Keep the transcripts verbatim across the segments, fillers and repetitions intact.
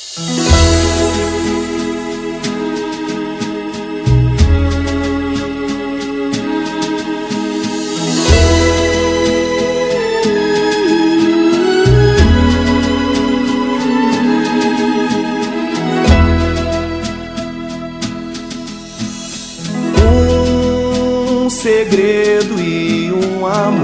Um segredo e um amor,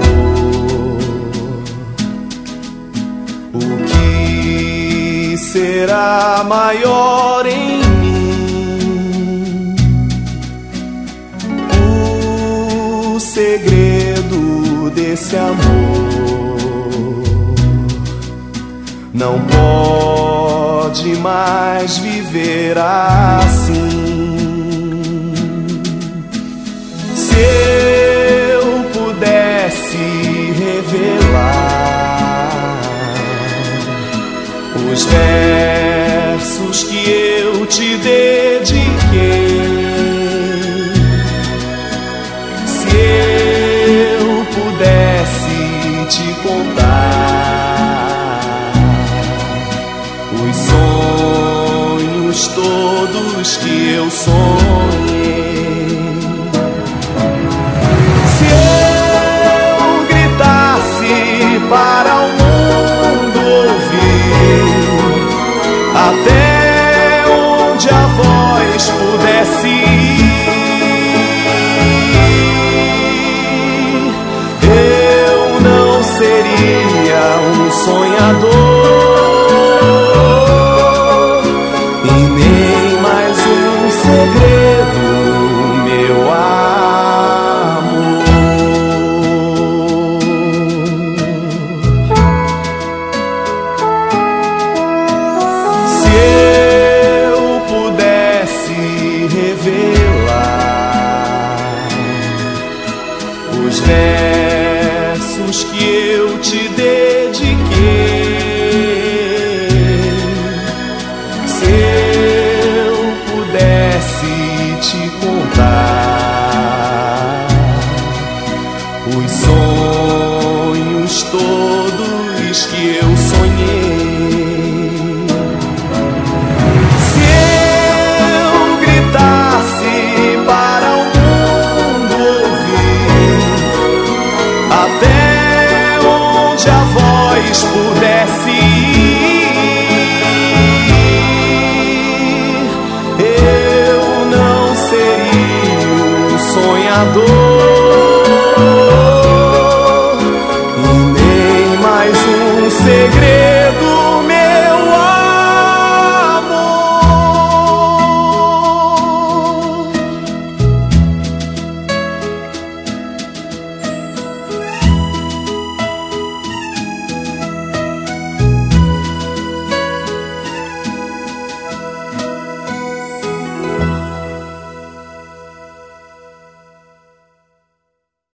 o que será maior em mim? O segredo desse amor não pode mais viver assim. Se eu pudesse revelar os versos que eu te dediquei, se eu pudesse te contar os sonhos todos que eu sonhei, para o mundo ouvir, até onde a voz pudesse ir, eu não seria um sonhador.